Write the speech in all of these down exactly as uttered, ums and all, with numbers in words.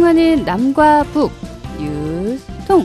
소통하는 남과 북 뉴스통.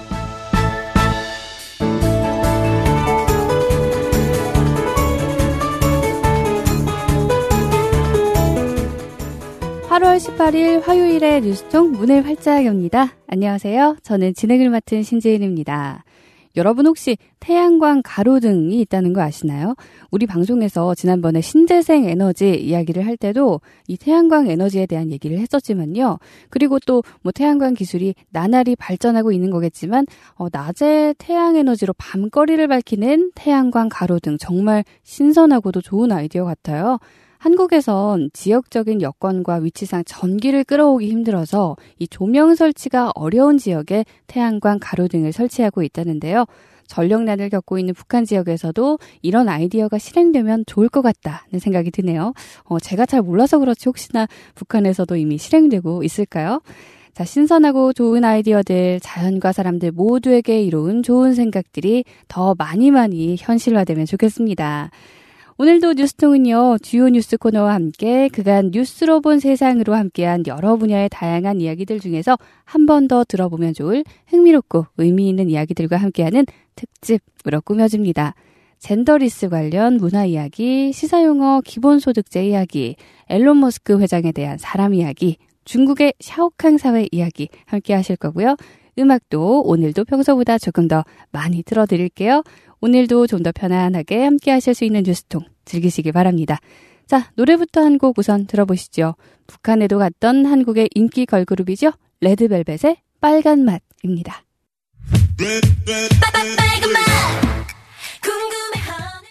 팔월 십팔일 화요일의 뉴스통 문을 활짝 엽니다. 안녕하세요. 저는 진행을 맡은 신재인입니다. 여러분 혹시 태양광 가로등이 있다는 거 아시나요? 우리 방송에서 지난번에 신재생 에너지 이야기를 할 때도 이 태양광 에너지에 대한 얘기를 했었지만요. 그리고 또 뭐 태양광 기술이 나날이 발전하고 있는 거겠지만 어, 낮에 태양 에너지로 밤거리를 밝히는 태양광 가로등 정말 신선하고도 좋은 아이디어 같아요. 한국에선 지역적인 여건과 위치상 전기를 끌어오기 힘들어서 이 조명 설치가 어려운 지역에 태양광 가로등을 설치하고 있다는데요. 전력난을 겪고 있는 북한 지역에서도 이런 아이디어가 실행되면 좋을 것 같다는 생각이 드네요. 어, 제가 잘 몰라서 그렇지 혹시나 북한에서도 이미 실행되고 있을까요? 자, 신선하고 좋은 아이디어들, 자연과 사람들 모두에게 이로운 좋은 생각들이 더 많이 많이 현실화되면 좋겠습니다. 오늘도 뉴스통은요, 주요 뉴스 코너와 함께 그간 뉴스로 본 세상으로 함께한 여러 분야의 다양한 이야기들 중에서 한 번 더 들어보면 좋을 흥미롭고 의미 있는 이야기들과 함께하는 특집으로 꾸며집니다. 젠더리스 관련 문화 이야기, 시사용어 기본소득제 이야기, 앨런 머스크 회장에 대한 사람 이야기, 중국의 샤오캉 사회 이야기 함께 하실 거고요. 음악도 오늘도 평소보다 조금 더 많이 들어드릴게요. 오늘도 좀 더 편안하게 함께 하실 수 있는 뉴스통 즐기시기 바랍니다. 자, 노래부터 한 곡 우선 들어보시죠. 북한에도 갔던 한국의 인기 걸그룹이죠. 레드벨벳의 빨간 맛입니다. 빨간 맛 궁금해하네.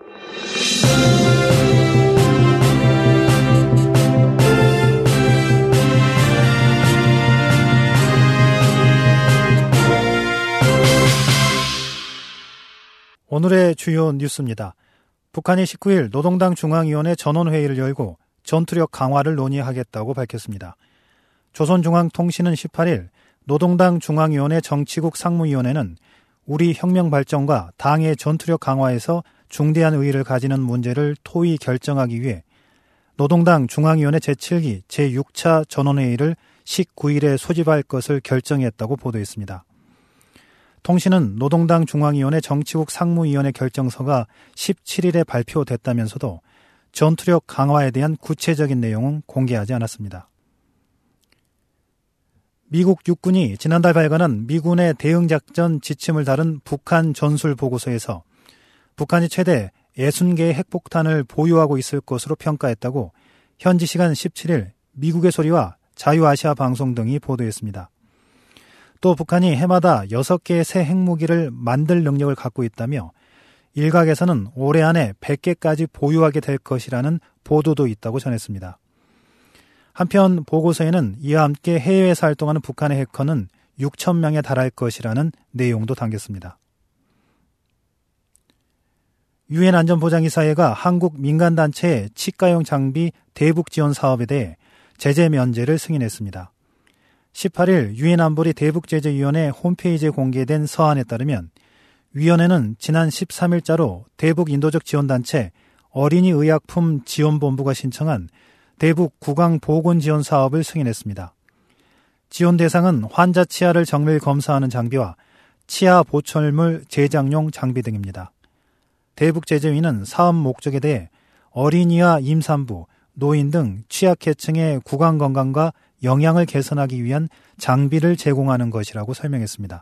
오늘의 주요 뉴스입니다. 북한이 십구일 노동당 중앙위원회 전원회의를 열고 전투력 강화를 논의하겠다고 밝혔습니다. 조선중앙통신은 십팔일 노동당 중앙위원회 정치국 상무위원회는 우리 혁명 발전과 당의 전투력 강화에서 중대한 의의를 가지는 문제를 토의 결정하기 위해 노동당 중앙위원회 제칠기 제육차 전원회의를 십구일에 소집할 것을 결정했다고 보도했습니다. 통신은 노동당 중앙위원회 정치국 상무위원회 결정서가 십칠일에 발표됐다면서도 전투력 강화에 대한 구체적인 내용은 공개하지 않았습니다. 미국 육군이 지난달 발간한 미군의 대응작전 지침을 다룬 북한 전술 보고서에서 북한이 최대 육십 개의 핵폭탄을 보유하고 있을 것으로 평가했다고 현지 시간 십칠일 미국의 소리와 자유아시아 방송 등이 보도했습니다. 또 북한이 해마다 여섯 개의 새 핵무기를 만들 능력을 갖고 있다며 일각에서는 올해 안에 백 개까지 보유하게 될 것이라는 보도도 있다고 전했습니다. 한편 보고서에는 이와 함께 해외에서 활동하는 북한의 해커는 육천 명에 달할 것이라는 내용도 담겼습니다. 유엔 안전보장이사회가 한국 민간단체의 치과용 장비 대북 지원 사업에 대해 제재 면제를 승인했습니다. 십팔일 유엔 안보리 대북제재위원회 홈페이지에 공개된 서한에 따르면 위원회는 지난 십삼일자로 대북 인도적 지원단체 어린이의약품 지원본부가 신청한 대북 구강보건 지원 사업을 승인했습니다. 지원 대상은 환자 치아를 정밀 검사하는 장비와 치아 보철물 제작용 장비 등입니다. 대북제재위는 사업 목적에 대해 어린이와 임산부, 노인 등 취약계층의 구강건강과 영양을 개선하기 위한 장비를 제공하는 것이라고 설명했습니다.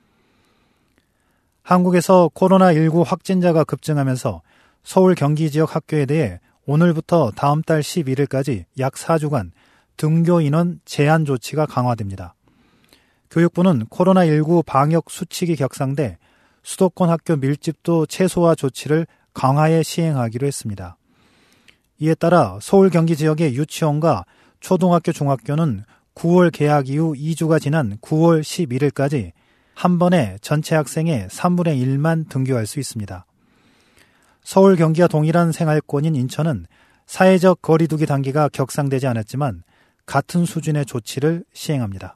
한국에서 코로나십구 확진자가 급증하면서 서울 경기 지역 학교에 대해 오늘부터 다음 달 십일일까지 약 사주간 등교 인원 제한 조치가 강화됩니다. 교육부는 코로나십구 방역 수칙이 격상돼 수도권 학교 밀집도 최소화 조치를 강화해 시행하기로 했습니다. 이에 따라 서울 경기 지역의 유치원과 초등학교, 중학교는 구월 개학 이후 이 주가 지난 구월 십일일까지 한 번에 전체 학생의 삼분의 일만 등교할 수 있습니다. 서울, 경기와 동일한 생활권인 인천은 사회적 거리두기 단계가 격상되지 않았지만 같은 수준의 조치를 시행합니다.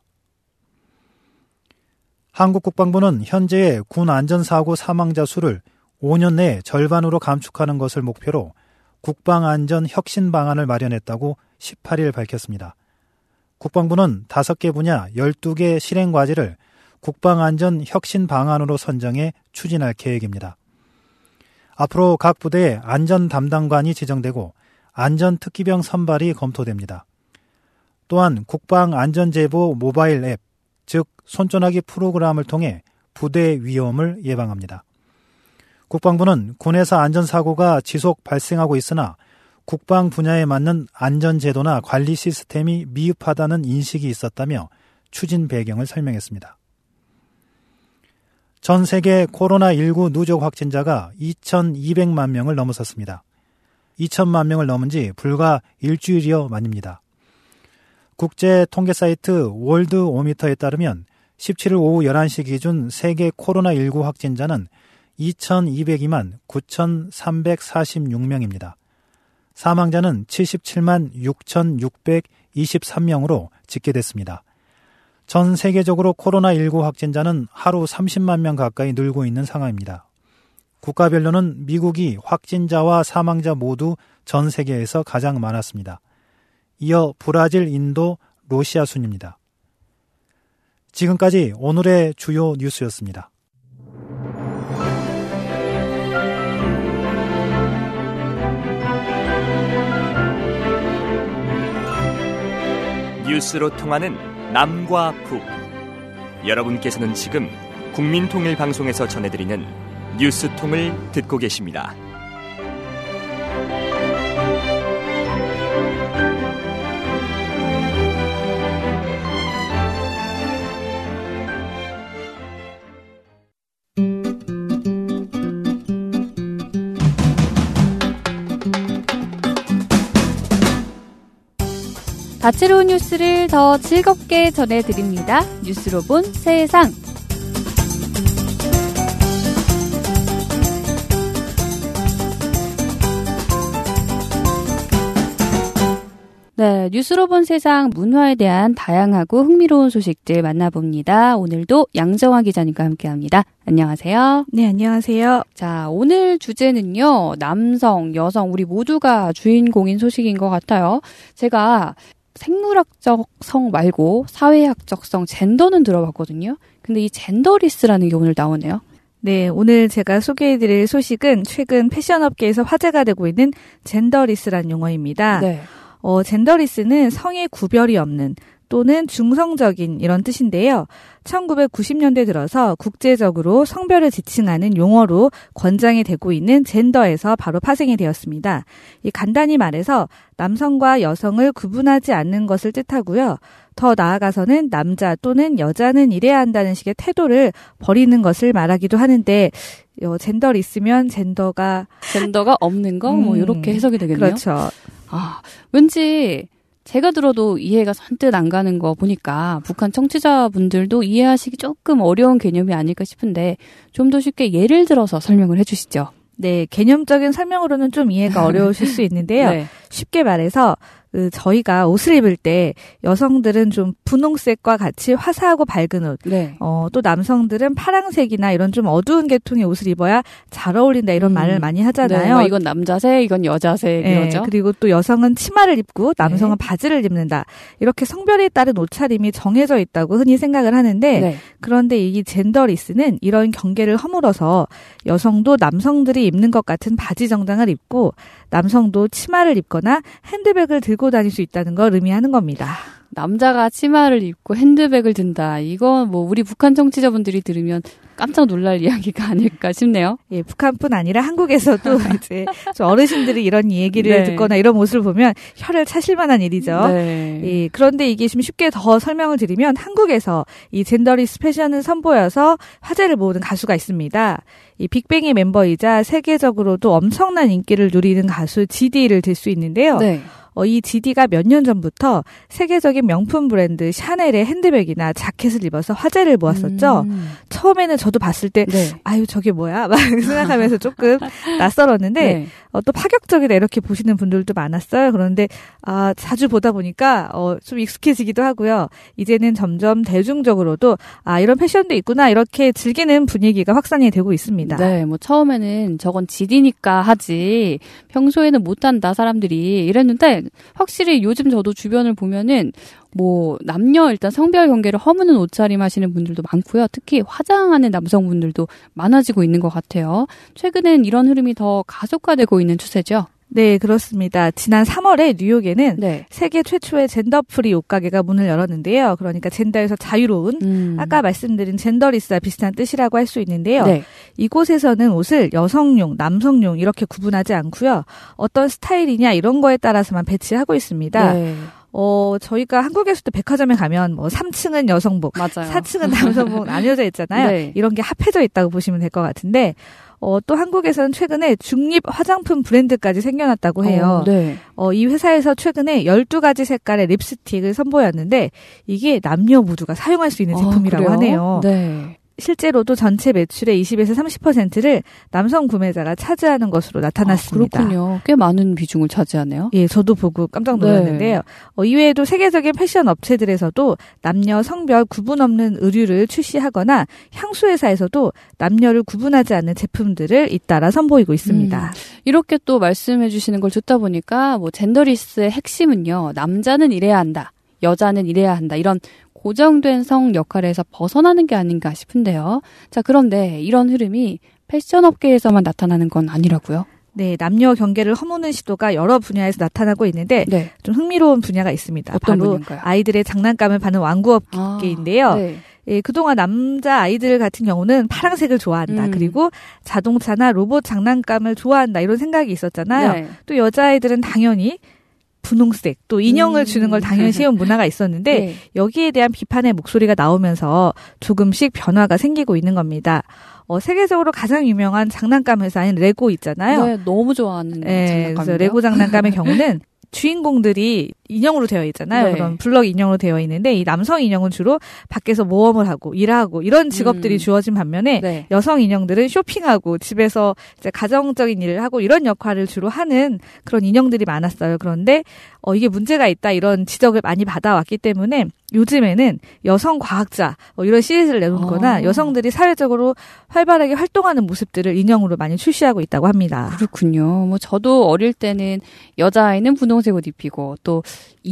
한국 국방부는 현재의 군 안전사고 사망자 수를 오 년 내에 절반으로 감축하는 것을 목표로 국방안전 혁신 방안을 마련했다고 십팔일 밝혔습니다. 국방부는 다섯 개 분야 열두 개 실행 과제를 국방안전 혁신 방안으로 선정해 추진할 계획입니다. 앞으로 각 부대에 안전 담당관이 지정되고 안전특기병 선발이 검토됩니다. 또한 국방안전제보 모바일 앱, 즉 손전화기 프로그램을 통해 부대 위험을 예방합니다. 국방부는 군에서 안전사고가 지속 발생하고 있으나 국방 분야에 맞는 안전제도나 관리 시스템이 미흡하다는 인식이 있었다며 추진 배경을 설명했습니다. 전 세계 코로나십구 누적 확진자가 이천이백만 명을 넘어섰습니다. 이천만 명을 넘은 지 불과 일주일여 만입니다. 국제 통계 사이트 월드오미터에 따르면 십칠 일 오후 열한 시 기준 세계 코로나십구 확진자는 이천이백이만 구천삼백사십육 명입니다. 사망자는 칠십칠만 육천육백이십삼 명으로 집계됐습니다. 전 세계적으로 코로나십구 확진자는 하루 삼십만 명 가까이 늘고 있는 상황입니다. 국가별로는 미국이 확진자와 사망자 모두 전 세계에서 가장 많았습니다. 이어 브라질, 인도, 러시아 순입니다. 지금까지 오늘의 주요 뉴스였습니다. 뉴스로 통하는 남과 북. 여러분께서는 지금 국민통일방송에서 전해드리는 뉴스통을 듣고 계십니다. 다채로운 뉴스를 더 즐겁게 전해드립니다. 뉴스로 본 세상. 네, 뉴스로 본 세상 문화에 대한 다양하고 흥미로운 소식들 만나봅니다. 오늘도 양정화 기자님과 함께합니다. 안녕하세요. 네, 안녕하세요. 자, 오늘 주제는요. 남성, 여성 우리 모두가 주인공인 소식인 것 같아요. 제가 생물학적 성 말고 사회학적 성, 젠더는 들어봤거든요. 근데 이 젠더리스라는 게 오늘 나오네요. 네, 오늘 제가 소개해드릴 소식은 최근 패션업계에서 화제가 되고 있는 젠더리스라는 용어입니다. 네. 어, 젠더리스는 성의 구별이 없는 또는 중성적인 이런 뜻인데요. 천구백구십 년대 들어서 국제적으로 성별을 지칭하는 용어로 권장이 되고 있는 젠더에서 바로 파생이 되었습니다. 이 간단히 말해서 남성과 여성을 구분하지 않는 것을 뜻하고요. 더 나아가서는 남자 또는 여자는 이래야 한다는 식의 태도를 버리는 것을 말하기도 하는데 어, 젠더리스면 젠더가 젠더가 없는 거? 뭐 음, 이렇게 해석이 되겠네요. 그렇죠. 아, 왠지 제가 들어도 이해가 선뜻 안 가는 거 보니까 북한 청취자분들도 이해하시기 조금 어려운 개념이 아닐까 싶은데 좀 더 쉽게 예를 들어서 설명을 해주시죠. 네, 개념적인 설명으로는 좀 이해가 어려우실 수 있는데요. 네. 쉽게 말해서 그 저희가 옷을 입을 때 여성들은 좀 분홍색과 같이 화사하고 밝은 옷, 네. 어, 또 남성들은 파랑색이나 이런 좀 어두운 계통의 옷을 입어야 잘 어울린다 이런 음. 말을 많이 하잖아요. 네, 뭐 이건 남자색, 이건 여자색 네, 이러죠. 그리고 또 여성은 치마를 입고 남성은 네. 바지를 입는다. 이렇게 성별에 따른 옷차림이 정해져 있다고 흔히 생각을 하는데 네. 그런데 이 젠더리스는 이런 경계를 허물어서 여성도 남성들이 입는 것 같은 바지 정장을 입고 남성도 치마를 입거나 핸드백을 들고 다닐 수 있다는 걸 의미하는 겁니다. 남자가 치마를 입고 핸드백을 든다. 이건 뭐 우리 북한 청취자분들이 들으면 깜짝 놀랄 이야기가 아닐까 싶네요. 예, 북한뿐 아니라 한국에서도 이제 좀 어르신들이 이런 얘기를 네. 듣거나 이런 모습을 보면 혀를 차실 만한 일이죠. 네. 예, 그런데 이게 좀 쉽게 더 설명을 드리면 한국에서 이 젠더리스 패션을 선보여서 화제를 모으는 가수가 있습니다. 이 빅뱅의 멤버이자 세계적으로도 엄청난 인기를 누리는 가수 지디를 들 수 있는데요. 네. 어, 이 지디가 몇 년 전부터 세계적인 명품 브랜드 샤넬의 핸드백이나 자켓을 입어서 화제를 모았었죠. 음. 처음에는 저도 봤을 때 네. 아유 저게 뭐야? 막 생각하면서 조금 낯설었는데 네. 어, 또 파격적이다 이렇게 보시는 분들도 많았어요. 그런데 아, 자주 보다 보니까 어, 좀 익숙해지기도 하고요. 이제는 점점 대중적으로도 아, 이런 패션도 있구나 이렇게 즐기는 분위기가 확산이 되고 있습니다. 네, 뭐 처음에는 저건 지디니까 하지 평소에는 못한다 사람들이 이랬는데 확실히 요즘 저도 주변을 보면은 뭐 남녀 일단 성별 경계를 허무는 옷차림 하시는 분들도 많고요. 특히 화장하는 남성분들도 많아지고 있는 것 같아요. 최근엔 이런 흐름이 더 가속화되고 있는 추세죠. 네, 그렇습니다. 지난 삼월에 뉴욕에는 네. 세계 최초의 젠더프리 옷가게가 문을 열었는데요. 그러니까 젠더에서 자유로운 음. 아까 말씀드린 젠더리스와 비슷한 뜻이라고 할 수 있는데요. 네. 이곳에서는 옷을 여성용, 남성용 이렇게 구분하지 않고요. 어떤 스타일이냐 이런 거에 따라서만 배치하고 있습니다. 네. 어, 저희가 한국에서도 백화점에 가면 뭐 삼 층은 여성복, 맞아요. 사 층은 남성복 나뉘어져 있잖아요. 네. 이런 게 합해져 있다고 보시면 될 것 같은데 어, 또 한국에서는 최근에 중립 화장품 브랜드까지 생겨났다고 해요. 어, 네. 어, 이 회사에서 최근에 열두 가지 색깔의 립스틱을 선보였는데 이게 남녀 모두가 사용할 수 있는 제품이라고 아, 하네요. 네. 실제로도 전체 매출의 이십에서 삼십 퍼센트를 남성 구매자가 차지하는 것으로 나타났습니다. 아, 그렇군요. 꽤 많은 비중을 차지하네요. 예, 저도 보고 깜짝 놀랐는데요. 네. 어, 이외에도 세계적인 패션 업체들에서도 남녀 성별 구분 없는 의류를 출시하거나 향수 회사에서도 남녀를 구분하지 않는 제품들을 잇따라 선보이고 있습니다. 음, 이렇게 또 말씀해 주시는 걸 듣다 보니까 뭐 젠더리스의 핵심은요. 남자는 이래야 한다. 여자는 이래야 한다. 이런 고정된 성 역할에서 벗어나는 게 아닌가 싶은데요. 자, 그런데 이런 흐름이 패션 업계에서만 나타나는 건 아니라고요? 네, 남녀 경계를 허무는 시도가 여러 분야에서 나타나고 있는데 네. 좀 흥미로운 분야가 있습니다. 어떤 바로 분야인가요? 아이들의 장난감을 파는 완구업계인데요. 아, 네. 예, 그동안 남자 아이들 같은 경우는 파란색을 좋아한다. 음. 그리고 자동차나 로봇 장난감을 좋아한다. 이런 생각이 있었잖아요. 네. 또 여자아이들은 당연히 분홍색, 또 인형을 음. 주는 걸 당연시한 문화가 있었는데 네. 여기에 대한 비판의 목소리가 나오면서 조금씩 변화가 생기고 있는 겁니다. 어, 세계적으로 가장 유명한 장난감 회사인 레고 있잖아요. 네, 너무 좋아하는 네, 장난감이에요. 그래서 레고 장난감의 경우는 주인공들이 인형으로 되어 있잖아요. 네. 그런 블럭 인형으로 되어 있는데 이 남성 인형은 주로 밖에서 모험을 하고 일하고 이런 직업들이 음. 주어진 반면에 네. 여성 인형들은 쇼핑하고 집에서 이제 가정적인 일을 하고 이런 역할을 주로 하는 그런 인형들이 많았어요. 그런데 어, 이게 문제가 있다 이런 지적을 많이 받아왔기 때문에 요즘에는 여성 과학자 뭐 이런 시리즈를 내놓거나 아. 여성들이 사회적으로 활발하게 활동하는 모습들을 인형으로 많이 출시하고 있다고 합니다. 그렇군요. 뭐 저도 어릴 때는 여자아이는 분홍색 옷 입히고 또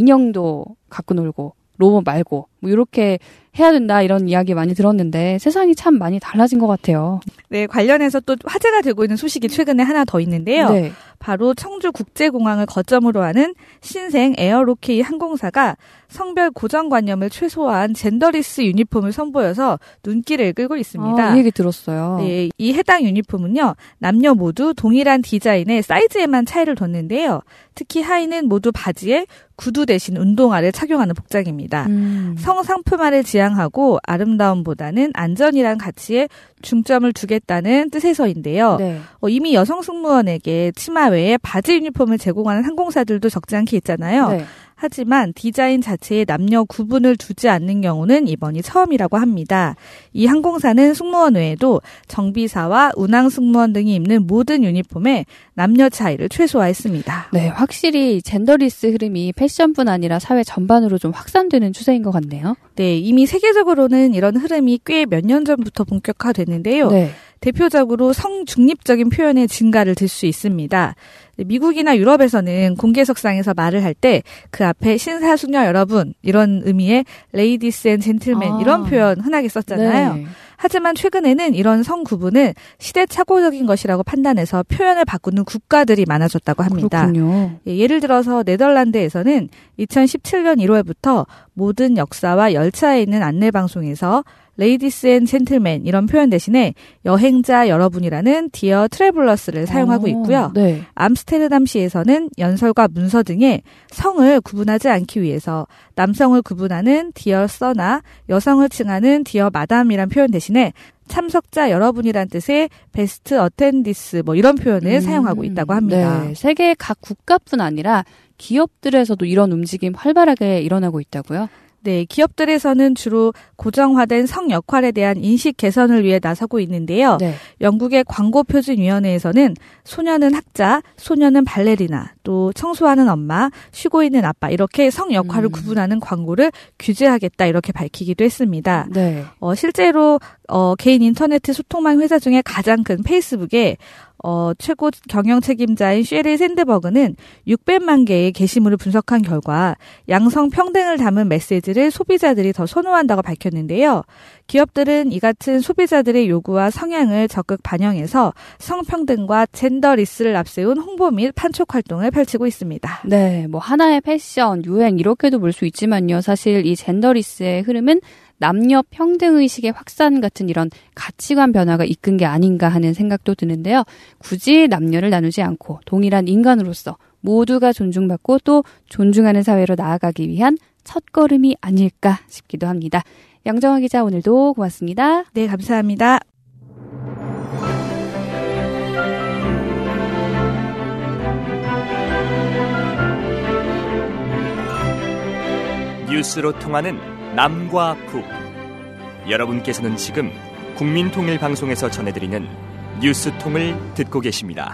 인형도 갖고 놀고 로봇 말고 뭐 이렇게 해야 된다 이런 이야기 많이 들었는데 세상이 참 많이 달라진 것 같아요. 네, 관련해서 또 화제가 되고 있는 소식이 최근에 하나 더 있는데요. 네. 바로 청주국제공항을 거점으로 하는 신생 에어로케이 항공사가 성별 고정관념을 최소화한 젠더리스 유니폼을 선보여서 눈길을 끌고 있습니다. 아, 이 얘기 들었어요. 네, 이 해당 유니폼은요. 남녀 모두 동일한 디자인의 사이즈에만 차이를 뒀는데요. 특히 하의는 모두 바지에 구두 대신 운동화를 착용하는 복장입니다. 음. 성상품화를 지향하고 아름다움보다는 안전이란 가치에 중점을 두겠다는 뜻에서인데요. 네. 어, 이미 여성 승무원에게 치마 외에 바지 유니폼을 제공하는 항공사들도 적지 않게 있잖아요. 네. 하지만 디자인 자체에 남녀 구분을 두지 않는 경우는 이번이 처음이라고 합니다. 이 항공사는 승무원 외에도 정비사와 운항 승무원 등이 입는 모든 유니폼에 남녀 차이를 최소화했습니다. 네, 확실히 젠더리스 흐름이 패션뿐 아니라 사회 전반으로 좀 확산되는 추세인 것 같네요. 네, 이미 세계적으로는 이런 흐름이 꽤 몇 년 전부터 본격화됐는데요. 네. 대표적으로 성중립적인 표현의 증가를 들 수 있습니다. 미국이나 유럽에서는 공개석상에서 말을 할 때 그 앞에 신사수녀 여러분 이런 의미의 레이디스 앤 젠틀맨 아. 이런 표현 흔하게 썼잖아요. 네. 하지만 최근에는 이런 성 구분을 시대착오적인 것이라고 판단해서 표현을 바꾸는 국가들이 많아졌다고 합니다. 그렇군요. 예, 예를 들어서 네덜란드에서는 이천십칠 년 일월부터 모든 역사와 열차에 있는 안내방송에서 레이디스 앤 젠틀맨 이런 표현 대신에 여행자 여러분이라는 디어 트래블러스를 사용하고 있고요. 네. 암스테르담시에서는 연설과 문서 등의 성을 구분하지 않기 위해서 남성을 구분하는 디어 서나 여성을 칭하는 디어 마담이란 표현 대신에 참석자 여러분이란 뜻의 베스트 어텐디스 뭐 이런 표현을 음, 사용하고 있다고 합니다. 네. 세계 각 국가뿐 아니라 기업들에서도 이런 움직임 활발하게 일어나고 있다고요? 네, 기업들에서는 주로 고정화된 성 역할에 대한 인식 개선을 위해 나서고 있는데요. 네. 영국의 광고표준위원회에서는 소녀는 학자, 소녀는 발레리나, 또 청소하는 엄마, 쉬고 있는 아빠 이렇게 성 역할을 음. 구분하는 광고를 규제하겠다 이렇게 밝히기도 했습니다. 네. 어, 실제로 어, 개인 인터넷 소통망 회사 중에 가장 큰 페이스북에 어, 최고 경영 책임자인 셰릴 샌드버그는 육백만 개의 게시물을 분석한 결과 양성 평등을 담은 메시지를 소비자들이 더 선호한다고 밝혔는데요. 기업들은 이 같은 소비자들의 요구와 성향을 적극 반영해서 성평등과 젠더리스를 앞세운 홍보 및 판촉 활동을 펼치고 있습니다. 네, 뭐 하나의 패션, 유행 이렇게도 볼 수 있지만요. 사실 이 젠더리스의 흐름은 남녀 평등의식의 확산 같은 이런 가치관 변화가 이끈 게 아닌가 하는 생각도 드는데요. 굳이 남녀를 나누지 않고 동일한 인간으로서 모두가 존중받고 또 존중하는 사회로 나아가기 위한 첫걸음이 아닐까 싶기도 합니다. 양정화 기자 오늘도 고맙습니다. 네, 감사합니다. 뉴스로 통하는 남과 북. 여러분께서는 지금 국민통일방송에서 전해드리는 뉴스통을 듣고 계십니다.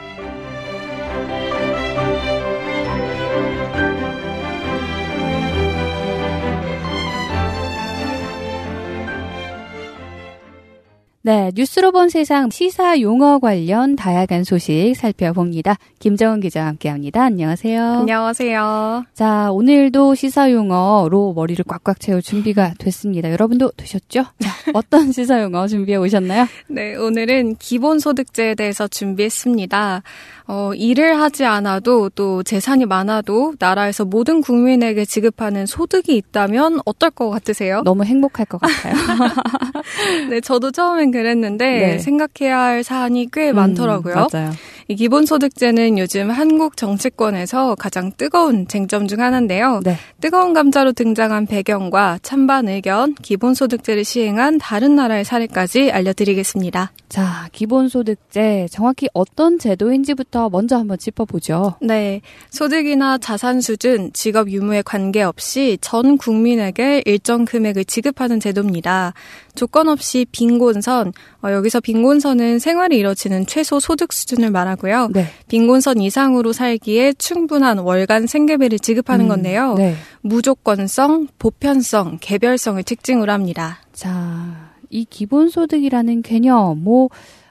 네, 뉴스로 본 세상 시사 용어 관련 다양한 소식 살펴봅니다. 김정은 기자와 함께합니다. 안녕하세요. 안녕하세요. 자, 오늘도 시사 용어로 머리를 꽉꽉 채울 준비가 됐습니다. 여러분도 되셨죠? 자, 어떤 시사 용어 준비해 오셨나요? 네, 오늘은 기본소득제에 대해서 준비했습니다. 어, 일을 하지 않아도 또 재산이 많아도 나라에서 모든 국민에게 지급하는 소득이 있다면 어떨 것 같으세요? 너무 행복할 것 같아요. 네, 저도 처음엔 그랬는데 네. 생각해야 할 사안이 꽤 음, 많더라고요. 맞아요. 이 기본소득제는 요즘 한국 정치권에서 가장 뜨거운 쟁점 중 하나인데요. 네. 뜨거운 감자로 등장한 배경과 찬반 의견, 기본소득제를 시행한 다른 나라의 사례까지 알려드리겠습니다. 자, 기본소득제 정확히 어떤 제도인지부터 먼저 한번 짚어보죠. 네, 소득이나 자산 수준, 직업 유무에 관계없이 전 국민에게 일정 금액을 지급하는 제도입니다. 조건 없이 빈곤선, 어, 여기서 빈곤선은 생활이 이뤄지는 최소 소득 수준을 말하고요. 네. 빈곤선 이상으로 살기에 충분한 월간 생계비를 지급하는 음, 건데요. 네. 무조건성, 보편성, 개별성을 특징으로 합니다. 자, 이 기본소득이라는 개념, 뭐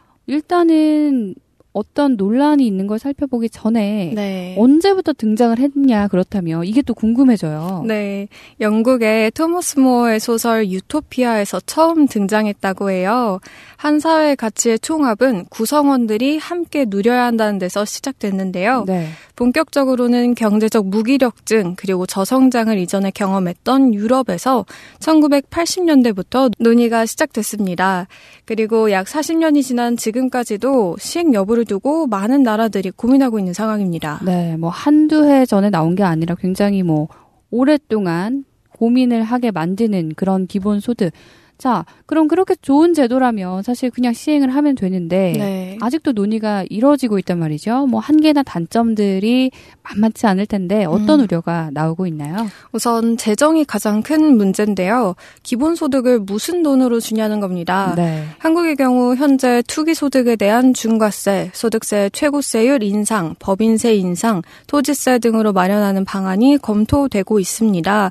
일단은 어떤 논란이 있는 걸 살펴보기 전에 네. 언제부터 등장을 했냐 그렇다면 이게 또 궁금해져요. 네, 영국의 토머스 모어의 소설 유토피아에서 처음 등장했다고 해요. 한 사회의 가치의 총합은 구성원들이 함께 누려야 한다는 데서 시작됐는데요. 네. 본격적으로는 경제적 무기력증 그리고 저성장을 이전에 경험했던 유럽에서 천구백팔십 년대부터 논의가 시작됐습니다. 그리고 약 사십 년이 지난 지금까지도 시행 여부를 두고 많은 나라들이 고민하고 있는 상황입니다. 네, 뭐 한두 해 전에 나온 게 아니라 굉장히 뭐 오랫동안 고민을 하게 만드는 그런 기본소득. 자, 그럼 그렇게 좋은 제도라면 사실 그냥 시행을 하면 되는데 네. 아직도 논의가 이루어지고 있단 말이죠. 뭐 한계나 단점들이 만만치 않을 텐데 어떤 음. 우려가 나오고 있나요? 우선 재정이 가장 큰 문제인데요. 기본소득을 무슨 돈으로 주냐는 겁니다. 네. 한국의 경우 현재 투기소득에 대한 중과세, 소득세 최고세율 인상, 법인세 인상, 토지세 등으로 마련하는 방안이 검토되고 있습니다.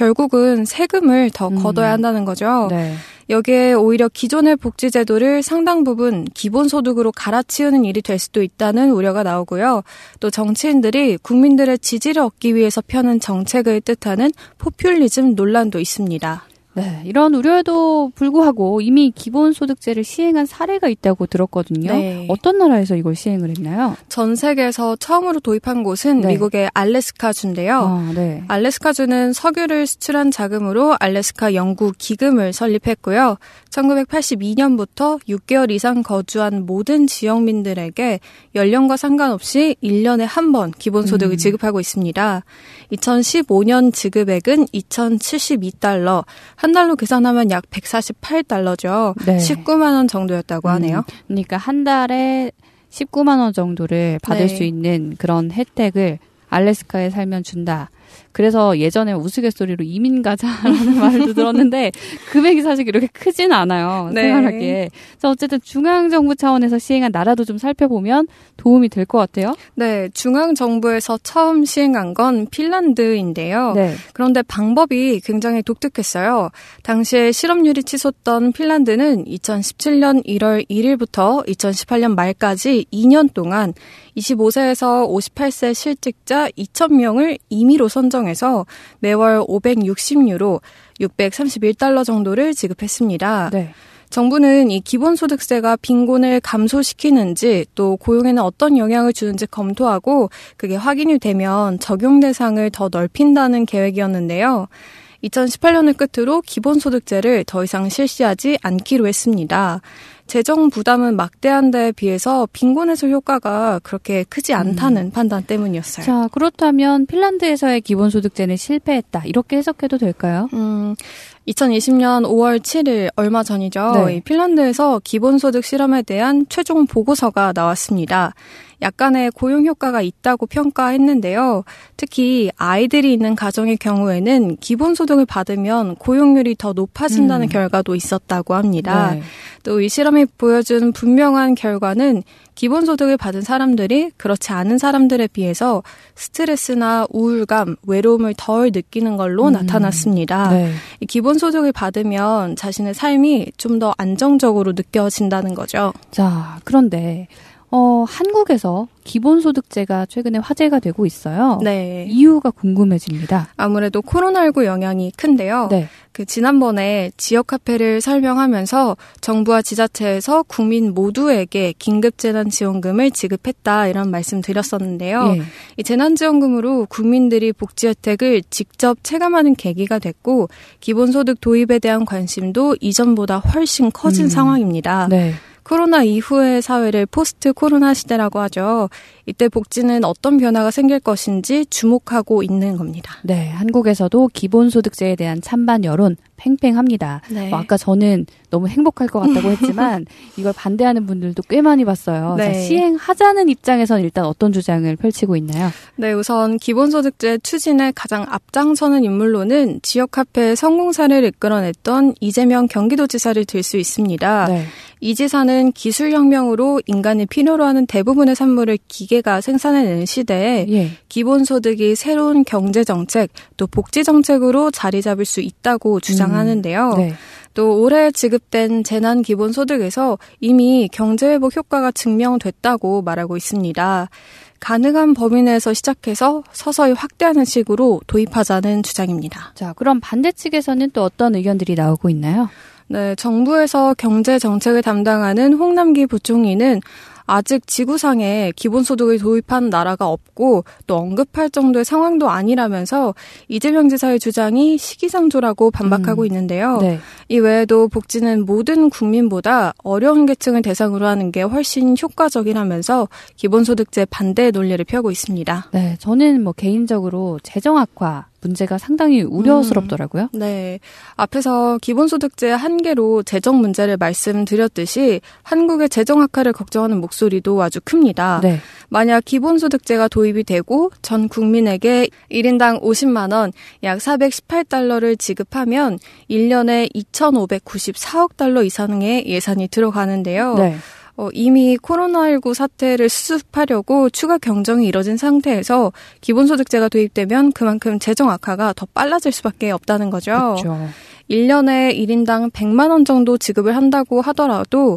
결국은 세금을 더 음. 걷어야 한다는 거죠. 네. 여기에 오히려 기존의 복지제도를 상당 부분 기본소득으로 갈아치우는 일이 될 수도 있다는 우려가 나오고요. 또 정치인들이 국민들의 지지를 얻기 위해서 펴는 정책을 뜻하는 포퓰리즘 논란도 있습니다. 네, 이런 우려에도 불구하고 이미 기본소득제를 시행한 사례가 있다고 들었거든요. 네. 어떤 나라에서 이걸 시행을 했나요? 전 세계에서 처음으로 도입한 곳은 네. 미국의 알래스카주인데요. 아, 네. 알래스카주는 석유를 수출한 자금으로 알래스카 연구 기금을 설립했고요. 천구백팔십이 년부터 육 개월 이상 거주한 모든 지역민들에게 연령과 상관없이 일 년에 한 번 기본소득을 음. 지급하고 있습니다. 이천십오 년 지급액은 이천칠십이 달러, 한 달로 계산하면 약 백사십팔 달러죠. 네. 십구만 원 정도였다고 하네요. 음, 그러니까 한 달에 십구만 원 정도를 받을 네. 수 있는 그런 혜택을 알래스카에 살면 준다. 그래서 예전에 우스갯소리로 이민 가자라는 말도 들었는데 금액이 사실 이렇게 크진 않아요. 네. 생활하기에. 그래서 어쨌든 중앙정부 차원에서 시행한 나라도 좀 살펴보면 도움이 될 것 같아요. 네, 중앙정부에서 처음 시행한 건 핀란드인데요. 네. 그런데 방법이 굉장히 독특했어요. 당시에 실업률이 치솟던 핀란드는 이천십칠 년 일월 일일부터 이천십팔 년 말까지 이 년 동안 이십오 세에서 오십팔 세 실직자 이천 명을 임의로 선정해서 매월 오백육십 유로, 육백삼십일 달러 정도를 지급했습니다. 네. 정부는 이 기본소득세가 빈곤을 감소시키는지 또 고용에는 어떤 영향을 주는지 검토하고 그게 확인이 되면 적용 대상을 더 넓힌다는 계획이었는데요. 이천십팔 년을 끝으로 기본소득제를 더 이상 실시하지 않기로 했습니다. 재정 부담은 막대한 데에 비해서 빈곤 해소 효과가 그렇게 크지 않다는 음. 판단 때문이었어요. 자, 그렇다면 핀란드에서의 기본소득제는 실패했다. 이렇게 해석해도 될까요? 음, 이천이십 년 오월 칠일 얼마 전이죠. 네. 이 핀란드에서 기본소득 실험에 대한 최종 보고서가 나왔습니다. 약간의 고용 효과가 있다고 평가했는데요. 특히 아이들이 있는 가정의 경우에는 기본소득을 받으면 고용률이 더 높아진다는 음. 결과도 있었다고 합니다. 네. 또 이 실험이 보여준 분명한 결과는 기본소득을 받은 사람들이 그렇지 않은 사람들에 비해서 스트레스나 우울감, 외로움을 덜 느끼는 걸로 음. 나타났습니다. 네. 이 기본소득을 받으면 자신의 삶이 좀 더 안정적으로 느껴진다는 거죠. 자, 그런데 어, 한국에서 기본소득제가 최근에 화제가 되고 있어요. 네. 이유가 궁금해집니다. 아무래도 코로나십구 영향이 큰데요. 네. 그 지난번에 지역 화폐를 설명하면서 정부와 지자체에서 국민 모두에게 긴급재난지원금을 지급했다 이런 말씀 드렸었는데요. 예. 이 재난지원금으로 국민들이 복지 혜택을 직접 체감하는 계기가 됐고 기본소득 도입에 대한 관심도 이전보다 훨씬 커진 음. 상황입니다. 네. 코로나 이후의 사회를 포스트 코로나 시대라고 하죠. 이때 복지는 어떤 변화가 생길 것인지 주목하고 있는 겁니다. 네, 한국에서도 기본소득제에 대한 찬반 여론 팽팽합니다. 네. 뭐 아까 저는 너무 행복할 것 같다고 했지만 이걸 반대하는 분들도 꽤 많이 봤어요. 네. 자, 시행하자는 입장에서는 일단 어떤 주장을 펼치고 있나요? 네, 우선 기본소득제 추진에 가장 앞장서는 인물로는 지역화폐 성공 사례를 이끌어냈던 이재명 경기도지사를 들 수 있습니다. 네. 이 지사는 기술혁명으로 인간이 필요로 하는 대부분의 산물을 기계가 생산해내는 시대에 예. 기본소득이 새로운 경제정책 또 복지정책으로 자리 잡을 수 있다고 주장하는데요. 음, 네. 또 올해 지급된 재난기본소득에서 이미 경제회복 효과가 증명됐다고 말하고 있습니다. 가능한 범위 내에서 시작해서 서서히 확대하는 식으로 도입하자는 주장입니다. 자, 그럼 반대 측에서는 또 어떤 의견들이 나오고 있나요? 네, 정부에서 경제정책을 담당하는 홍남기 부총리는 아직 지구상에 기본소득을 도입한 나라가 없고 또 언급할 정도의 상황도 아니라면서 이재명 지사의 주장이 시기상조라고 반박하고 음. 있는데요. 네. 이 외에도 복지는 모든 국민보다 어려운 계층을 대상으로 하는 게 훨씬 효과적이라면서 기본소득제 반대 논리를 펴고 있습니다. 네, 저는 뭐 개인적으로 재정 악화 문제가 상당히 우려스럽더라고요. 음, 네. 앞에서 기본소득제 한계로 재정 문제를 말씀드렸듯이 한국의 재정 악화를 걱정하는 목소리도 아주 큽니다. 네. 만약 기본소득제가 도입이 되고 전 국민에게 일 인당 오십만 원, 약 사백십팔 달러를 지급하면 일 년에 이천오백구십사억 달러 이상의 예산이 들어가는데요. 네. 어, 이미 코로나십구 사태를 수습하려고 추가 경정이 이뤄진 상태에서 기본소득제가 도입되면 그만큼 재정 악화가 더 빨라질 수밖에 없다는 거죠. 그렇죠. 일 년에 일 인당 백만 원 정도 지급을 한다고 하더라도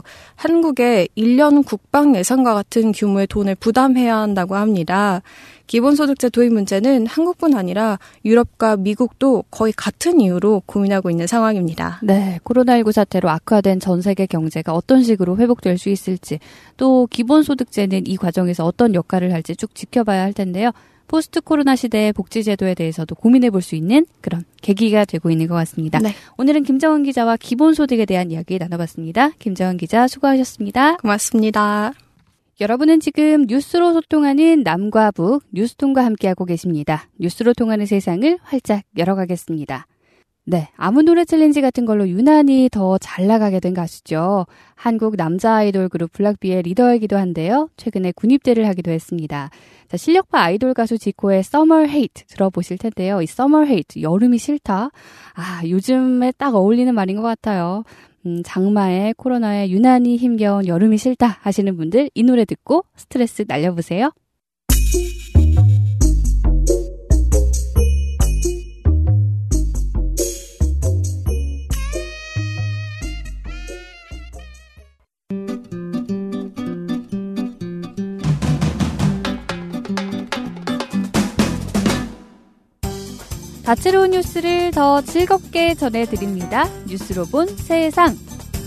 한국의 일 년 국방 예산과 같은 규모의 돈을 부담해야 한다고 합니다. 기본소득제 도입 문제는 한국뿐 아니라 유럽과 미국도 거의 같은 이유로 고민하고 있는 상황입니다. 네, 코로나십구 사태로 악화된 전 세계 경제가 어떤 식으로 회복될 수 있을지, 또 기본소득제는 이 과정에서 어떤 역할을 할지 쭉 지켜봐야 할 텐데요. 포스트 코로나 시대의 복지제도에 대해서도 고민해 볼 수 있는 그런 계기가 되고 있는 것 같습니다. 네. 오늘은 김정은 기자와 기본소득에 대한 이야기 나눠봤습니다. 김정은 기자 수고하셨습니다. 고맙습니다. 여러분은 지금 뉴스로 소통하는 남과 북 뉴스통과 함께하고 계십니다. 뉴스로 통하는 세상을 활짝 열어가겠습니다. 네, 아무 노래 챌린지 같은 걸로 유난히 더 잘 나가게 된 가수죠. 한국 남자 아이돌 그룹 블락비의 리더이기도 한데요. 최근에 군입대를 하기도 했습니다. 자, 실력파 아이돌 가수 지코의 Summer Hate 들어보실 텐데요. 이 Summer Hate, 여름이 싫다. 아, 요즘에 딱 어울리는 말인 것 같아요. 음, 장마에 코로나에 유난히 힘겨운 여름이 싫다 하시는 분들 이 노래 듣고 스트레스 날려보세요. 다채로운 뉴스를 더 즐겁게 전해드립니다. 뉴스로 본 세상.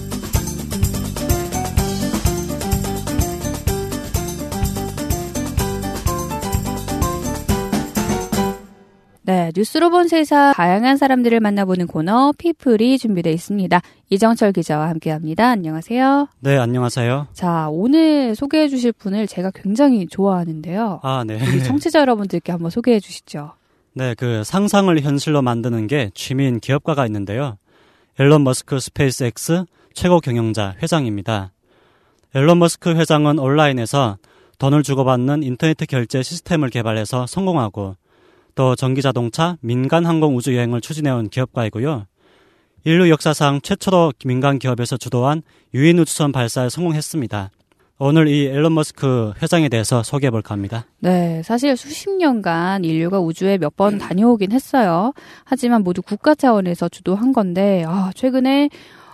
네, 뉴스로 본 세상 다양한 사람들을 만나보는 코너 피플이 준비되어 있습니다. 이정철 기자와 함께합니다. 안녕하세요. 네, 안녕하세요. 자, 오늘 소개해 주실 분을 제가 굉장히 좋아하는데요. 아, 네. 우리 청취자 여러분들께 한번 소개해 주시죠. 네, 그 상상을 현실로 만드는 게 취미인 기업가가 있는데요. 앨런 머스크 스페이스X 최고 경영자 회장입니다. 앨런 머스크 회장은 온라인에서 돈을 주고받는 인터넷 결제 시스템을 개발해서 성공하고 또 전기자동차, 민간 항공 우주 여행을 추진해온 기업가이고요. 인류 역사상 최초로 민간 기업에서 주도한 유인 우주선 발사에 성공했습니다. 오늘 이 앨런 머스크 회장에 대해서 소개해 볼까 합니다. 네, 사실 수십 년간 인류가 우주에 몇 번 다녀오긴 했어요. 하지만 모두 국가 차원에서 주도한 건데 아, 최근에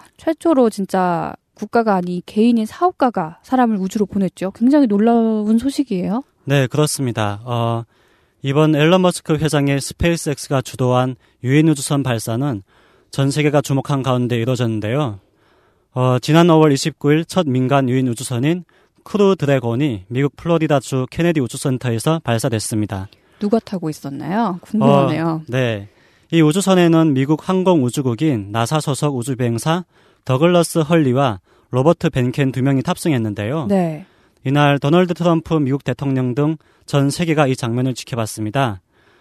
최초로 진짜 국가가 아닌 개인인 사업가가 사람을 우주로 보냈죠. 굉장히 놀라운 소식이에요. 네, 그렇습니다. 어, 이번 앨런 머스크 회장의 스페이스X가 주도한 유인 우주선 발사는 전 세계가 주목한 가운데 이루어졌는데요. 어, 지난 오월 이십구일 첫 민간 유인 우주선인 크루 드래곤이 미국 플로리다주 케네디 우주센터에서 발사됐습니다. 누가 타고 있었나요? 궁금하네요. 어, 네. 이 우주선에는 미국 항공우주국인 나사 소속 우주비행사 더글러스 헐리와 로버트 벤켄 두 명이 탑승했는데요. 네. 이날 도널드 트럼프 미국 대통령 등 전 세계가 이 장면을 지켜봤습니다.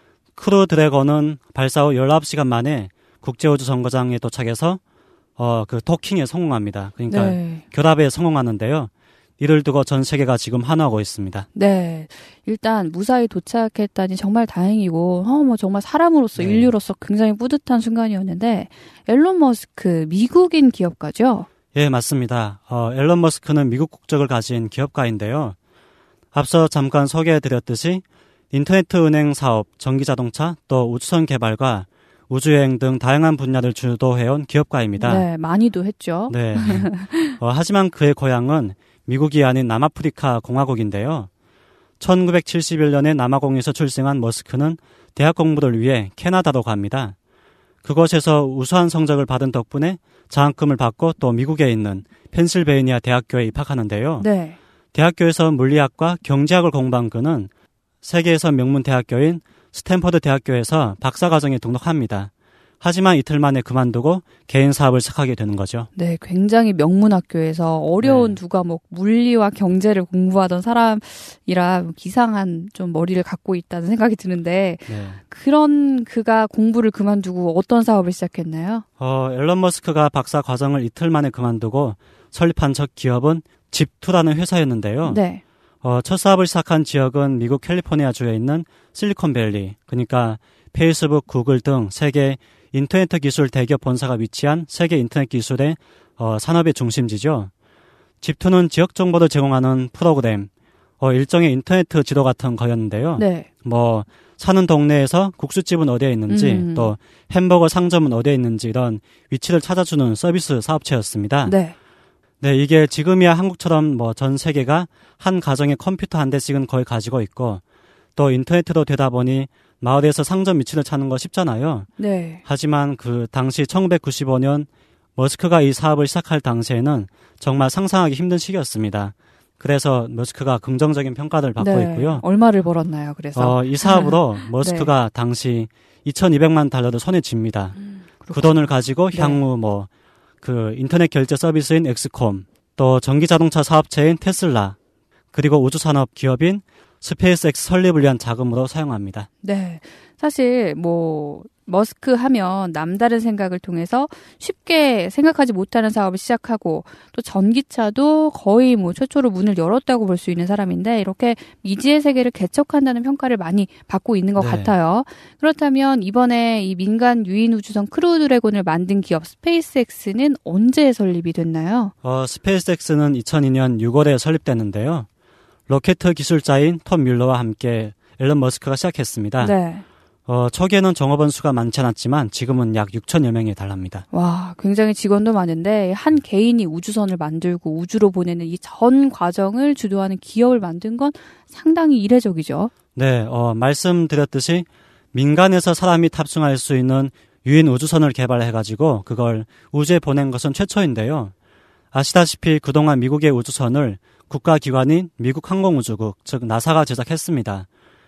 크루 드래곤은 발사 후 열아홉 시간 만에 국제우주정거장에 도착해서 어, 그 도킹에 성공합니다. 그러니까 네. 결합에 성공하는데요. 이를 두고 전 세계가 지금 환호하고 있습니다. 네. 일단 무사히 도착했다니 정말 다행이고 어, 뭐 정말 사람으로서 네. 인류로서 굉장히 뿌듯한 순간이었는데 앨런 머스크 미국인 기업가죠? 예, 맞습니다. 어, 앨런 머스크는 미국 국적을 가진 기업가인데요. 앞서 잠깐 소개해드렸듯이 인터넷 은행 사업, 전기자동차, 또 우주선 개발과 우주여행 등 다양한 분야를 주도해온 기업가입니다. 네, 많이도 했죠. 네. 어, 하지만 그의 고향은 미국이 아닌 남아프리카 공화국인데요. 천구백칠십일 년에 남아공에서 출생한 머스크는 대학 공부를 위해 캐나다로 갑니다. 그곳에서 우수한 성적을 받은 덕분에 장학금을 받고 또 미국에 있는 펜실베이니아 대학교에 입학하는데요. 네. 대학교에서 물리학과 경제학을 공부한 그는 세계에서 명문 대학교인 스탠퍼드 대학교에서 박사과정에 등록합니다. 하지만 이틀 만에 그만두고 개인 사업을 시작하게 되는 거죠. 네, 굉장히 명문 학교에서 어려운 네. 두 과목, 물리와 경제를 공부하던 사람이라 기상한 좀 머리를 갖고 있다는 생각이 드는데 네. 그런 그가 공부를 그만두고 어떤 사업을 시작했나요? 어, 앨런 머스크가 박사 과정을 이틀 만에 그만두고 설립한 첫 기업은 집투라는 회사였는데요. 네. 어, 첫 사업을 시작한 지역은 미국 캘리포니아주에 있는 실리콘밸리, 그러니까 페이스북, 구글 등 세계 인터넷 기술 대기업 본사가 위치한 세계 인터넷 기술의 어, 산업의 중심지죠. 집투는 지역 정보를 제공하는 프로그램, 어, 일종의 인터넷 지도 같은 거였는데요. 네. 뭐 사는 동네에서 국수집은 어디에 있는지, 음. 또 햄버거 상점은 어디에 있는지 이런 위치를 찾아주는 서비스 사업체였습니다. 네. 네, 이게 지금이야 한국처럼 뭐 전 세계가 한 가정에 컴퓨터 한 대씩은 거의 가지고 있고 또 인터넷으로 되다 보니 마을에서 상점 위치를 찾는 거 쉽잖아요. 네. 하지만 그 당시 천구백구십오 년 머스크가 이 사업을 시작할 당시에는 정말 상상하기 힘든 시기였습니다. 그래서 머스크가 긍정적인 평가를 받고 네. 있고요. 얼마를 벌었나요? 그래서 어, 이 사업으로 머스크가 네. 당시 이천이백만 달러를 손에 쥡니다. 음, 그 돈을 가지고 네. 향후 뭐 그 인터넷 결제 서비스인 엑스콤, 또 전기자동차 사업체인 테슬라, 그리고 우주산업 기업인 스페이스X 설립을 위한 자금으로 사용합니다. 네. 사실 뭐 머스크 하면 남다른 생각을 통해서 쉽게 생각하지 못하는 사업을 시작하고 또 전기차도 거의 뭐 최초로 문을 열었다고 볼 수 있는 사람인데 이렇게 미지의 세계를 개척한다는 평가를 많이 받고 있는 것 네. 같아요. 그렇다면 이번에 이 민간 유인 우주선 크루 드래곤을 만든 기업 스페이스X는 언제 설립이 됐나요? 어, 스페이스X는 이천이 년 유월에 설립됐는데요. 로켓 기술자인 톰 뮬러와 함께 앨런 머스크가 시작했습니다. 네. 어, 초기에는 종업원 수가 많지 않았지만 지금은 약 육천여 명에 달합니다. 와, 굉장히 직원도 많은데 한 개인이 우주선을 만들고 우주로 보내는 이 전 과정을 주도하는 기업을 만든 건 상당히 이례적이죠. 네, 어, 말씀드렸듯이 민간에서 사람이 탑승할 수 있는 유인 우주선을 개발해가지고 그걸 우주에 보낸 것은 최초인데요. 아시다시피 그동안 미국의 우주선을 국가기관인 미국 항공우주국, 즉 나사가 제작했습니다.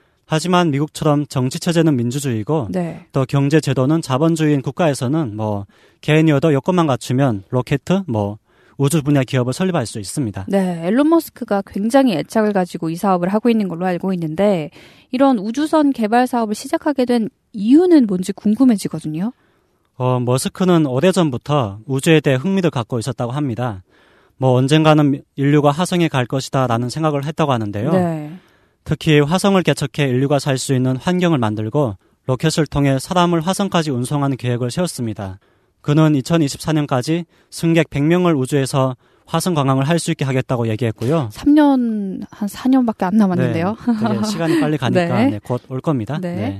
하지만 미국처럼 정치체제는 민주주의고 네. 또 경제제도는 자본주의인 국가에서는 뭐 개인이어도 여건만 갖추면 로켓, 뭐 우주 분야 기업을 설립할 수 있습니다. 네, 앨런 머스크가 굉장히 애착을 가지고 이 사업을 하고 있는 걸로 알고 있는데 이런 우주선 개발 사업을 시작하게 된 이유는 뭔지 궁금해지거든요. 어, 머스크는 오래전부터 우주에 대해 흥미를 갖고 있었다고 합니다. 뭐 언젠가는 인류가 화성에 갈 것이다라는 생각을 했다고 하는데요. 네. 특히 화성을 개척해 인류가 살 수 있는 환경을 만들고 로켓을 통해 사람을 화성까지 운송하는 계획을 세웠습니다. 그는 이천이십사 년까지 승객 백 명을 우주에서 화성 관광을 할 수 있게 하겠다고 얘기했고요. 삼 년, 한 사 년밖에 안 남았는데요. 네, 되게 시간이 빨리 가니까 네. 네, 곧 올 겁니다. 네. 네.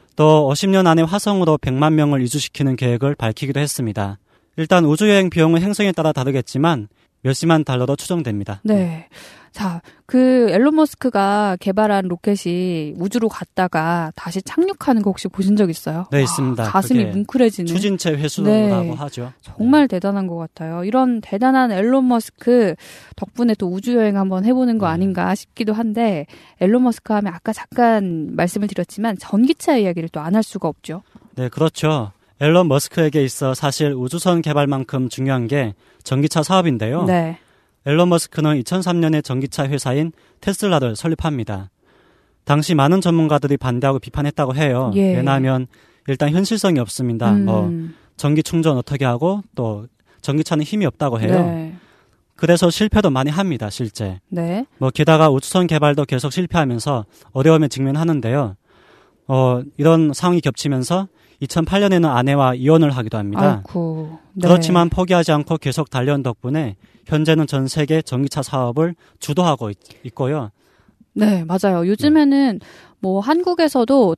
또 오십 년 안에 화성으로 백만 명을 이주시키는 계획을 밝히기도 했습니다. 일단 우주여행 비용은 행성에 따라 다르겠지만 몇십만 달러로 추정됩니다. 네. 자, 그 앨런 머스크가 개발한 로켓이 우주로 갔다가 다시 착륙하는 거 혹시 보신 적 있어요? 네, 있습니다. 와, 가슴이 그게 뭉클해지는. 추진체 회수라고 네. 하죠. 정말 대단한 것 같아요. 이런 대단한 앨런 머스크 덕분에 또 우주여행 한번 해보는 거 아닌가 싶기도 한데 앨런 머스크 하면 아까 잠깐 말씀을 드렸지만 전기차 이야기를 또 안 할 수가 없죠. 네, 그렇죠. 앨런 머스크에게 있어 사실 우주선 개발만큼 중요한 게 전기차 사업인데요. 네. 앨런 머스크는 이천삼 년에 전기차 회사인 테슬라를 설립합니다. 당시 많은 전문가들이 반대하고 비판했다고 해요. 예. 왜냐하면 일단 현실성이 없습니다. 음. 뭐 전기 충전 어떻게 하고 또 전기차는 힘이 없다고 해요. 네. 그래서 실패도 많이 합니다, 실제. 네. 뭐 게다가 우주선 개발도 계속 실패하면서 어려움에 직면하는데요. 어, 이런 상황이 겹치면서 이천팔 년에는 아내와 이혼을 하기도 합니다. 아이고, 네. 그렇지만 포기하지 않고 계속 달려온 덕분에 현재는 전 세계 전기차 사업을 주도하고 있, 있고요. 네, 맞아요. 요즘에는 뭐 한국에서도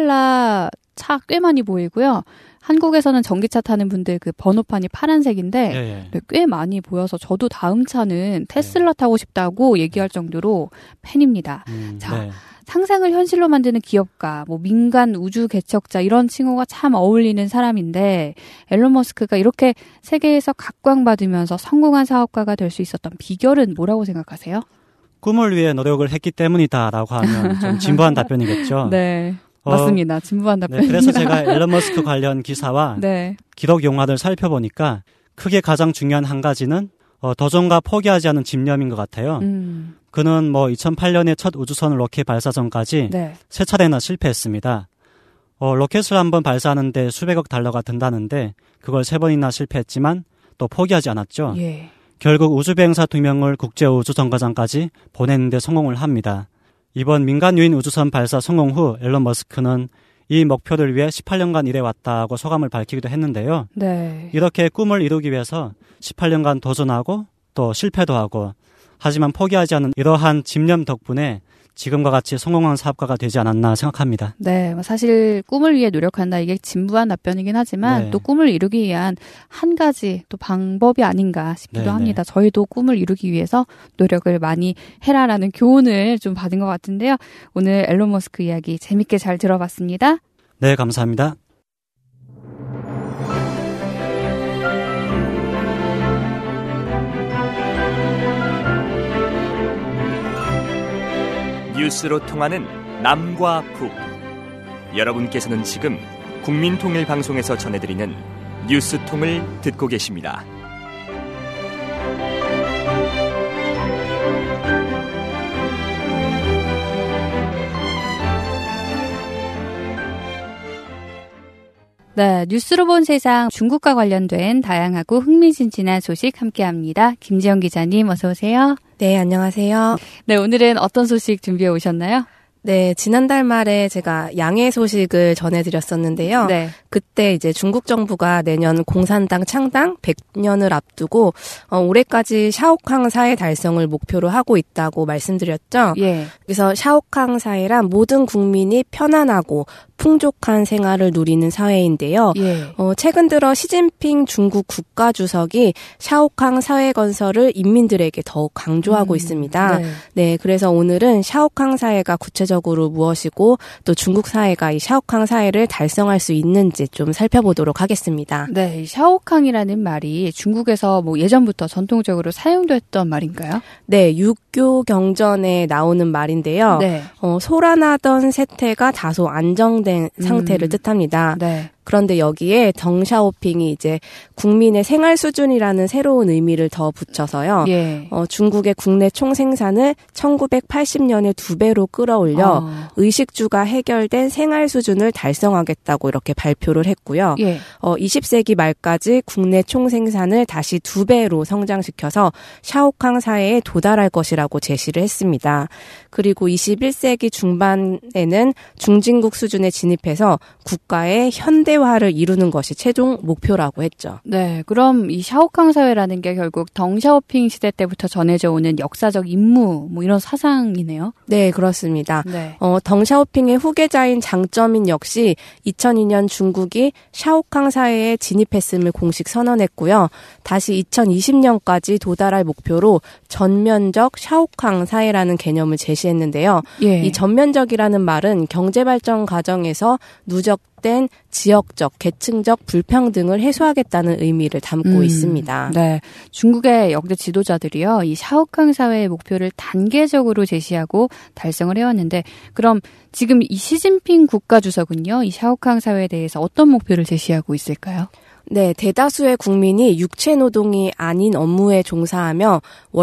테슬라 차 꽤 많이 보이고요. 한국에서는 전기차 타는 분들 그 번호판이 파란색인데 예, 예. 네, 꽤 많이 보여서 저도 다음 차는 테슬라 타고 싶다고 얘기할 정도로 팬입니다. 음, 자, 네. 상상을 현실로 만드는 기업가, 뭐 민간 우주 개척자 이런 칭호가 참 어울리는 사람인데 앨런 머스크가 이렇게 세계에서 각광받으면서 성공한 사업가가 될 수 있었던 비결은 뭐라고 생각하세요? 꿈을 위해 노력을 했기 때문이다라고 하면 좀 진부한 답변이겠죠. 네, 어, 맞습니다. 진부한 답변. 네, 그래서 제가 앨런 머스크 관련 기사와 네, 기록 영화를 살펴보니까 크게 가장 중요한 한 가지는 어, 도전과 포기하지 않은 집념인 것 같아요. 음, 그는 뭐 이천팔 년에 첫 우주선 로켓 발사 전까지 네, 세 차례나 실패했습니다. 어, 로켓을 한번 발사하는데 수백억 달러가 든다는데 그걸 세 번이나 실패했지만 또 포기하지 않았죠. 예, 결국 우주비행사 두 명을 국제우주정거장까지 보내는데 성공을 합니다. 이번 민간 유인 우주선 발사 성공 후 앨런 머스크는 이 목표를 위해 십팔 년간 일해왔다고 소감을 밝히기도 했는데요. 네, 이렇게 꿈을 이루기 위해서 십팔 년간 도전하고 또 실패도 하고 하지만 포기하지 않은 이러한 집념 덕분에 지금과 같이 성공한 사업가가 되지 않았나 생각합니다. 네. 사실 꿈을 위해 노력한다 이게 진부한 답변이긴 하지만 네. 또 꿈을 이루기 위한 한 가지 또 방법이 아닌가 싶기도 네, 합니다. 저희도 꿈을 이루기 위해서 노력을 많이 해라라는 교훈을 좀 받은 것 같은데요. 오늘 앨런 머스크 이야기 재밌게 잘 들어봤습니다. 네, 감사합니다. 뉴스로 통하는 남과 북. 여러분께서는 지금 국민통일방송에서 전해드리는 뉴스통을 듣고 계십니다. 네, 뉴스로 본 세상 중국과 관련된 다양하고 흥미진진한 소식 함께합니다. 김지영 기자님 어서 오세요. 네, 안녕하세요. 네, 오늘은 어떤 소식 준비해 오셨나요? 네, 지난달 말에 제가 양해 소식을 전해드렸었는데요. 네. 그때 이제 중국 정부가 내년 공산당 창당 백 년을 앞두고 어, 올해까지 샤오캉 사회 달성을 목표로 하고 있다고 말씀드렸죠. 예. 그래서 샤오캉 사회란 모든 국민이 편안하고 풍족한 생활을 누리는 사회인데요. 예. 어, 최근 들어 시진핑 중국 국가주석이 샤오캉 사회 건설을 인민들에게 더욱 강조하고 음, 있습니다. 네. 네, 그래서 오늘은 샤오캉 사회가 구체적으로 무엇이고 또 중국 사회가 이 샤오캉 사회를 달성할 수 있는지 좀 살펴보도록 하겠습니다. 네, 샤오캉이라는 말이 중국에서 뭐 예전부터 전통적으로 사용됐던 말인가요? 네, 육교 경전에 나오는 말인데요. 네. 어, 소란하던 세태가 다소 안정된 상태를 음. 뜻합니다. 네. 그런데 여기에 덩샤오핑이 이제 국민의 생활 수준이라는 새로운 의미를 더 붙여서요. 예. 어, 중국의 국내 총생산을 천구백팔십 년에 두 배로 끌어올려 어. 의식주가 해결된 생활 수준을 달성하겠다고 이렇게 발표를 했고요. 예. 어, 이십 세기 말까지 국내 총생산을 다시 두 배로 성장시켜서 샤오캉 사회에 도달할 것이라고 제시를 했습니다. 그리고 이십일 세기 중반에는 중진국 수준에 진입해서 국가의 현대 화를 이루는 것이 최종 목표라고 했죠. 네, 그럼 이 샤오캉 사회라는 게 결국 덩샤오핑 시대 때부터 전해져 오는 역사적 임무 뭐 이런 사상이네요. 네, 그렇습니다. 네. 어, 덩샤오핑의 후계자인 장쩌민 역시 이천이 년 중국이 샤오캉 사회에 진입했음을 공식 선언했고요. 다시 이천이십 년까지 도달할 목표로 전면적 샤오캉 사회라는 개념을 제시했는데요. 예. 이 전면적이라는 말은 경제발전 과정에서 누적 된 지역적, 계층적 불평등을 해소하겠다는 의미를 담고 음, 있습니다. 네, 중국의 역대 지도자들이요, 이 샤오캉 사회의 목표를 단계적으로 제시하고 달성을 해왔는데, 그럼 지금 이 시진핑 국가주석은요, 이 샤오캉 사회에 대해서 어떤 목표를 제시하고 있을까요? 네, 대다수의 국민이 육체 노동이 아닌 업무에 종사하며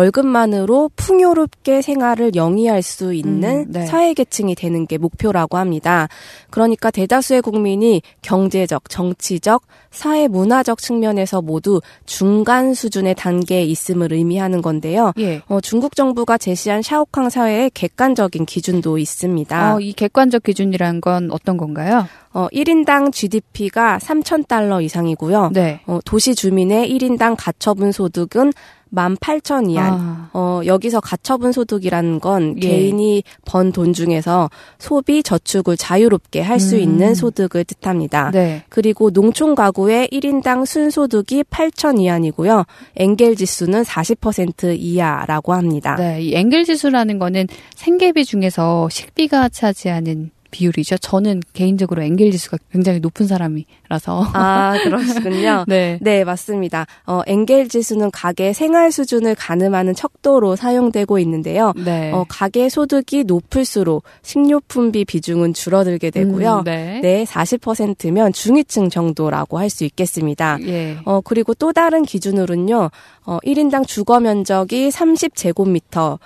월급만으로 풍요롭게 생활을 영위할 수 있는 음, 네. 사회계층이 되는 게 목표라고 합니다. 그러니까 대다수의 국민이 경제적, 정치적, 사회 문화적 측면에서 모두 중간 수준의 단계에 있음을 의미하는 건데요. 예. 어, 중국 정부가 제시한 샤오캉 사회의 객관적인 기준도 있습니다. 어, 이 객관적 기준이란 건 어떤 건가요? 어, 일 인당 지디피가 삼천 달러 이상이고요. 네. 어, 도시 주민의 일 인당 가처분 소득은 만 팔천 이안. 아. 어, 여기서 가처분 소득이라는 건 예. 개인이 번 돈 중에서 소비, 저축을 자유롭게 할 수 음. 있는 소득을 뜻합니다. 네. 그리고 농촌 가구의 일 인당 순소득이 팔천 이안이고요. 엥겔 지수는 사십 퍼센트 이하라고 합니다. 네, 이 엥겔 지수라는 거는 생계비 중에서 식비가 차지하는 비율이죠. 저는 개인적으로 엥겔 지수가 굉장히 높은 사람이라서. 아, 그러시군요. 네. 네, 맞습니다. 어, 엥겔 지수는 가계 생활 수준을 가늠하는 척도로 사용되고 있는데요. 네. 어, 가계 소득이 높을수록 식료품비 비중은 줄어들게 되고요. 음, 네. 네, 사십 퍼센트면 중위층 정도라고 할 수 있겠습니다. 예. 어, 그리고 또 다른 기준으로는요. 어, 일 인당 주거 면적이 삼십 제곱미터,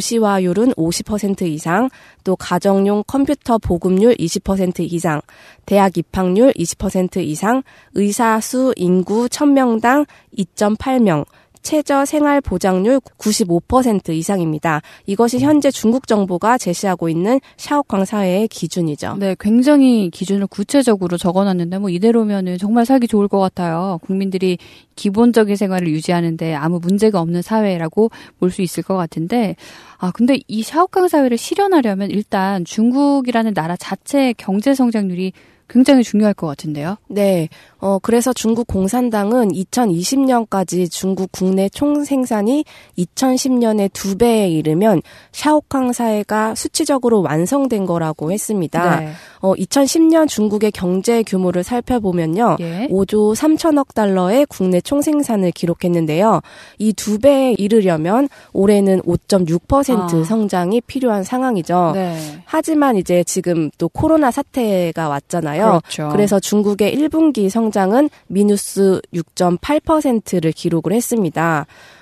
도시화율은 오십 퍼센트 이상, 또 가정용 컴퓨터 보급률 이십 퍼센트 이상, 대학 입학률 이십 퍼센트 이상, 의사 수 인구 천 명당 이 점 팔 명, 최저 생활 보장률 구십오 퍼센트 이상입니다. 이것이 현재 중국 정부가 제시하고 있는 샤오캉 사회의 기준이죠. 네, 굉장히 기준을 구체적으로 적어놨는데 뭐 이대로면은 정말 살기 좋을 것 같아요. 국민들이 기본적인 생활을 유지하는데 아무 문제가 없는 사회라고 볼 수 있을 것 같은데, 아 근데 이 샤오캉 사회를 실현하려면 일단 중국이라는 나라 자체의 경제 성장률이 굉장히 중요할 것 같은데요. 네. 어, 그래서 중국 공산당은 이천이십 년까지 중국 국내 총생산이 이천십 년에 두 배에 이르면 샤오캉 사회가 수치적으로 완성된 거라고 했습니다. 네. 어, 이천십 년 중국의 경제 규모를 살펴보면요. 예. 오조 삼천억 달러의 국내 총생산을 기록했는데요. 이 두 배에 이르려면 올해는 오 점 육 퍼센트 아. 성장이 필요한 상황이죠. 네. 하지만 이제 지금 또 코로나 사태가 왔잖아요. 그렇죠. 그래서 중국의 일 분기 성장은 미누스 육 점 팔 퍼센트를 기록을 했습니다.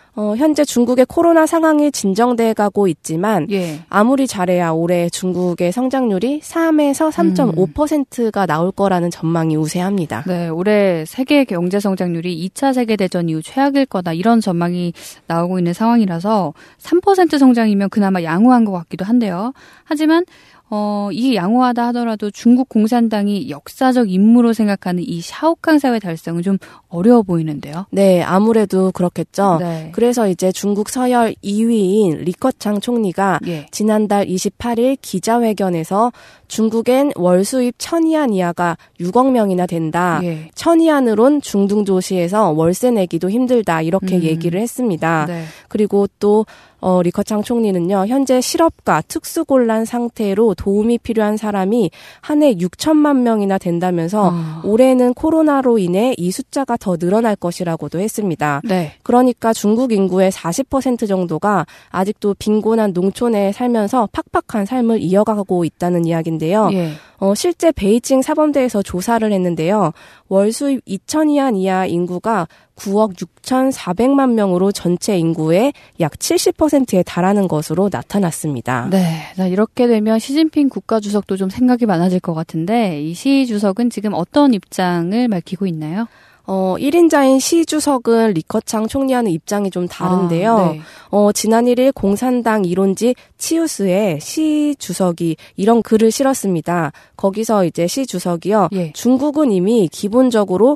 어, 현재 중국의 코로나 상황이 진정돼 가고 있지만 예. 아무리 잘해야 올해 중국의 성장률이 삼에서 삼 점 오 퍼센트가 나올 거라는 전망이 우세합니다. 네, 올해 세계 경제 성장률이 이 차 세계대전 이후 최악일 거다 이런 전망이 나오고 있는 상황이라서 삼 퍼센트 성장이면 그나마 양호한 것 같기도 한데요. 하지만 어, 이게 양호하다 하더라도 중국 공산당이 역사적 임무로 생각하는 이 샤오캉 사회 달성은 좀 어려워 보이는데요. 네, 아무래도 그렇겠죠. 네. 그래서 이제 중국 서열 이 위인 리커창 총리가 예. 지난달 이십팔 일 기자회견에서 중국엔 월 수입 천위안 이하가 육억 명이나 된다. 예. 천위안으론 중등도시에서 월세 내기도 힘들다. 이렇게 음. 얘기를 했습니다. 네. 그리고 또 어, 리커창 총리는요, 현재 실업과 특수곤란 상태로 도움이 필요한 사람이 한 해 육천만 명이나 된다면서 어. 올해는 코로나로 인해 이 숫자가 더 늘어날 것이라고도 했습니다. 네. 그러니까 중국 인구의 사십 퍼센트 정도가 아직도 빈곤한 농촌에 살면서 팍팍한 삶을 이어가고 있다는 이야기인데요. 예. 어, 실제 베이징 사범대에서 조사를 했는데요. 월 수입 이천 위안 이하 인구가 구억 육천사백만 명으로 전체 인구의 약 칠십 퍼센트에 달하는 것으로 나타났습니다. 네, 이렇게 되면 시진핑 국가주석도 좀 생각이 많아질 것 같은데 이 시 주석은 지금 어떤 입장을 밝히고 있나요? 어, 일 인자인 시 주석은 리커창 총리와는 입장이 좀 다른데요. 아, 네. 어, 지난 일 일 공산당 이론지 치우스에 시 주석이 이런 글을 실었습니다. 거기서 이제 시 주석이요. 예. 중국은 이미 기본적으로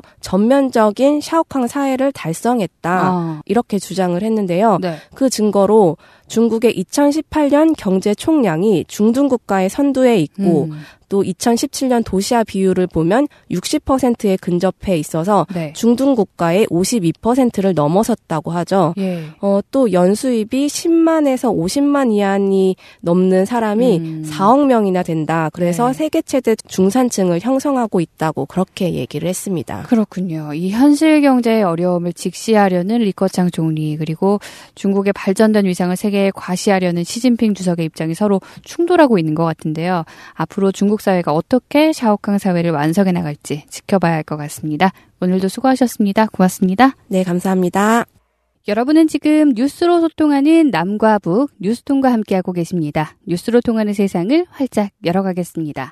전면적인 샤오캉 사회를 달성했다. 아. 이렇게 주장을 했는데요. 네. 그 증거로 중국의 이천십팔 년 경제 총량이 중등 국가의 선두에 있고 음. 또 이천십칠 년 도시화 비율을 보면 육십 퍼센트에 근접해 있어서 네. 중등 국가의 오십이 퍼센트를 넘어섰다고 하죠. 예. 어, 또 연수입이 십만에서 오십만 위안이 넘는 사람이 음. 사억 명이나 된다. 그래서 네. 세계 최대 중산층을 형성하고 있다고 그렇게 얘기를 했습니다. 그렇군요. 이 현실 경제의 어려움을 직시하려는 리커창 총리 그리고 중국의 발전된 위상을 세계에 과시하려는 시진핑 주석의 입장이 서로 충돌하고 있는 것 같은데요. 앞으로 중국 사회가 어떻게 샤오캉 사회를 완성해 나갈지 지켜봐야 할 것 같습니다. 오늘도 수고하셨습니다. 고맙습니다. 네, 감사합니다. 여러분은 지금 뉴스로 소통하는 남과 북 뉴스통과 함께하고 계십니다. 뉴스로 통하는 세상을 활짝 열어가겠습니다.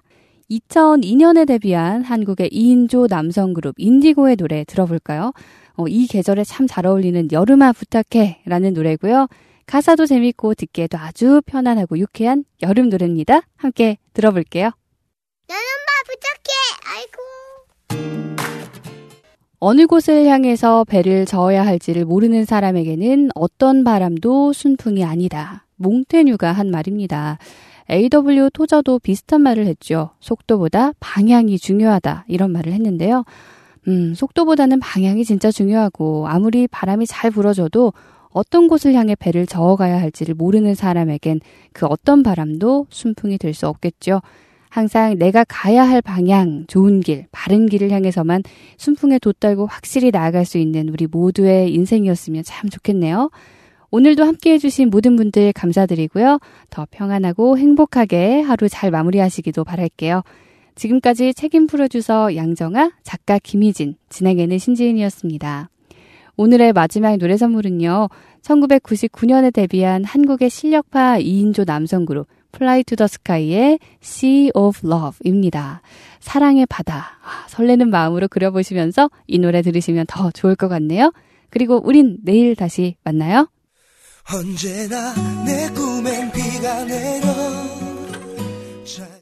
이천이 년에 데뷔한 한국의 이 인조 남성 그룹 인디고의 노래 들어볼까요? 어, 이 계절에 참 잘 어울리는 여름아 부탁해 라는 노래고요. 가사도 재밌고 듣기에도 아주 편안하고 유쾌한 여름 노래입니다. 함께 들어볼게요. 여름아 부탁해. 아이고. 어느 곳을 향해서 배를 저어야 할지를 모르는 사람에게는 어떤 바람도 순풍이 아니다. 몽테뉴가 한 말입니다. 에이더블유 토저도 비슷한 말을 했죠. 속도보다 방향이 중요하다. 이런 말을 했는데요. 음, 속도보다는 방향이 진짜 중요하고 아무리 바람이 잘 불어줘도 어떤 곳을 향해 배를 저어가야 할지를 모르는 사람에겐 그 어떤 바람도 순풍이 될 수 없겠죠. 항상 내가 가야 할 방향, 좋은 길, 바른 길을 향해서만 순풍에 돛달고 확실히 나아갈 수 있는 우리 모두의 인생이었으면 참 좋겠네요. 오늘도 함께해 주신 모든 분들 감사드리고요. 더 평안하고 행복하게 하루 잘 마무리하시기도 바랄게요. 지금까지 책임 프로듀서 양정아, 작가 김희진, 진행에는 신지은이었습니다. 오늘의 마지막 노래 선물은요. 천구백구십구 년에 데뷔한 한국의 실력파 이 인조 남성 그룹 Fly to the Sky의 Sea of Love입니다. 사랑의 바다. 아, 설레는 마음으로 그려보시면서 이 노래 들으시면 더 좋을 것 같네요. 그리고 우린 내일 다시 만나요. 언제나 내 꿈엔 비가 내려